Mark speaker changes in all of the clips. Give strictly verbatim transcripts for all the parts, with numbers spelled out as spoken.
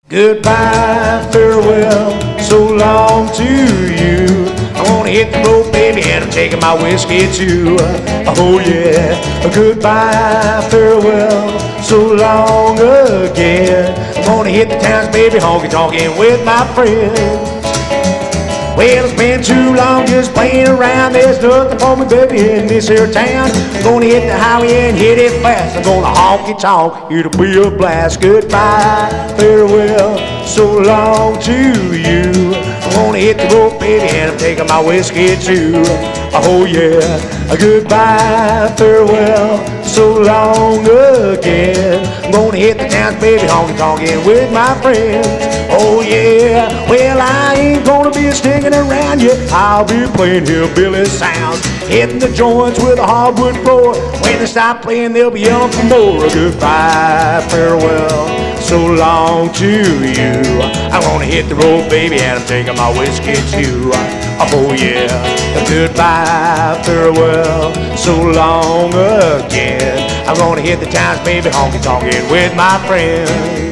Speaker 1: Goodbye, farewell, so long to you. I wanna hit the road, baby, and I'm taking my whiskey too. Oh yeah, goodbye, farewell, so long again. I wanna hit the towns, baby, honky-tonkin' with my friends. Well, it's been too long just playing around. There's nothing for me, baby, in this here town. I'm gonna hit the highway and hit it fast. I'm gonna honky-tonk, it'll be a blast. Goodbye, farewell, so long to you. I'm gonna hit the road, baby, and I'm taking my whiskey too. Oh yeah, goodbye, farewell, so long again. I'm gonna hit the towns, baby, honky-tonkin' with my friends. Oh yeah, well I ain't gonna be sticking around yet. I'll be playing hillbilly sounds, hitting the joints with a hardwood floor. When they stop playing, they'll be yelling for more. Goodbye, farewell, so long to you. I'm gonna hit the road, baby, and I'm taking my whiskey too. Oh yeah, goodbye, farewell, so long again. I'm gonna hit the towns, baby, honky-tonkin' with my friends.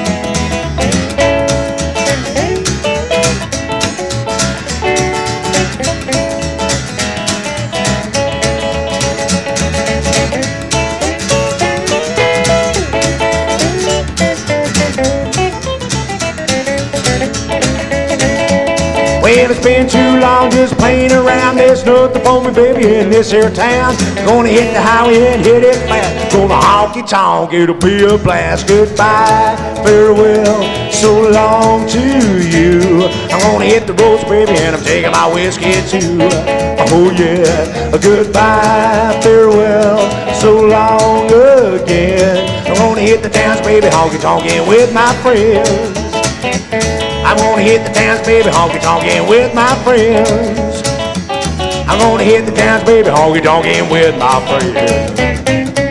Speaker 1: Well, it's been too long just playing around. There's nothing for me, baby, in this here town. Gonna hit the highway and hit it fast. Gonna honky-tonk, it'll be a blast. Goodbye, farewell, so long to you. I'm gonna hit the roads, baby, and I'm taking my whiskey too. Oh yeah, goodbye, farewell, so long again. I'm gonna hit the towns, baby, honky-tonkin' with my friends. I'm gonna hit the towns, baby, honky-tonkin' with my friends. I'm gonna hit the towns, baby, honky-tonkin' with my friends.